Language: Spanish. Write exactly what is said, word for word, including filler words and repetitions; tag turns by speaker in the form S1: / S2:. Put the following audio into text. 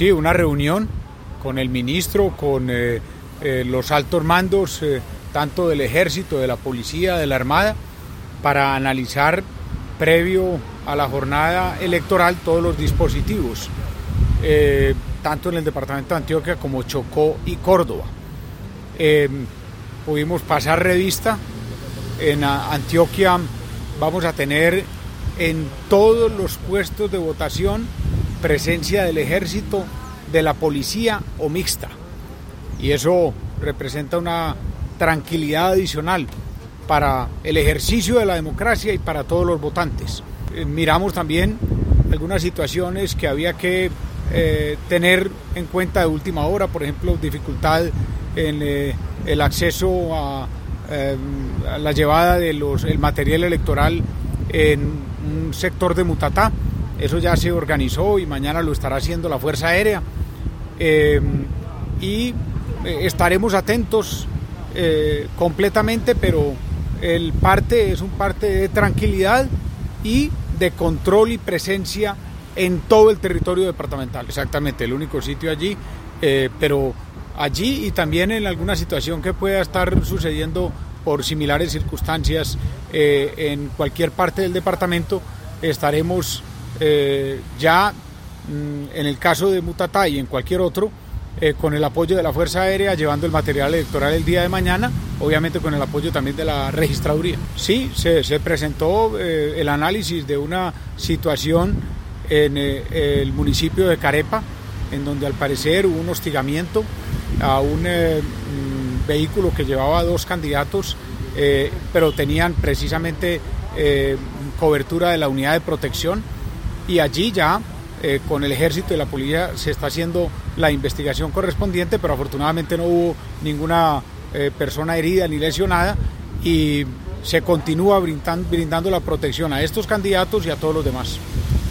S1: Sí, una reunión con el ministro, con eh, eh, los altos mandos, eh, tanto del ejército, de la policía, de la armada, para analizar previo a la jornada electoral todos los dispositivos, eh, tanto en el departamento de Antioquia como Chocó y Córdoba. Eh, pudimos pasar revista. En Antioquia vamos a tener en todos los puestos de votación presencia del ejército, de la policía o mixta, y eso representa una tranquilidad adicional para el ejercicio de la democracia y para todos los votantes. Eh, miramos también algunas situaciones que había que eh, tener en cuenta de última hora, por ejemplo, dificultad en eh, el acceso a, eh, a la llevada de los el material electoral en un sector de Mutatá. Eso ya se organizó y mañana lo estará haciendo la Fuerza Aérea, eh, y estaremos atentos eh, completamente, pero el parte es un parte de tranquilidad y de control y presencia en todo el territorio departamental. Exactamente, el único sitio allí, eh, pero allí y también en alguna situación que pueda estar sucediendo por similares circunstancias eh, en cualquier parte del departamento, estaremos eh, ya mm, en el caso de Mutatá y en cualquier otro, Eh, con el apoyo de la Fuerza Aérea, llevando el material electoral el día de mañana, obviamente con el apoyo también de la registraduría. Sí, se, se presentó eh, el análisis de una situación en eh, el municipio de Carepa, en donde al parecer hubo un hostigamiento a un eh, vehículo que llevaba dos candidatos, eh, pero tenían precisamente eh, cobertura de la unidad de protección, y allí ya Eh, con el ejército y la policía se está haciendo la investigación correspondiente, pero afortunadamente no hubo ninguna eh, persona herida ni lesionada, y se continúa brindando, brindando la protección a estos candidatos y a todos los demás.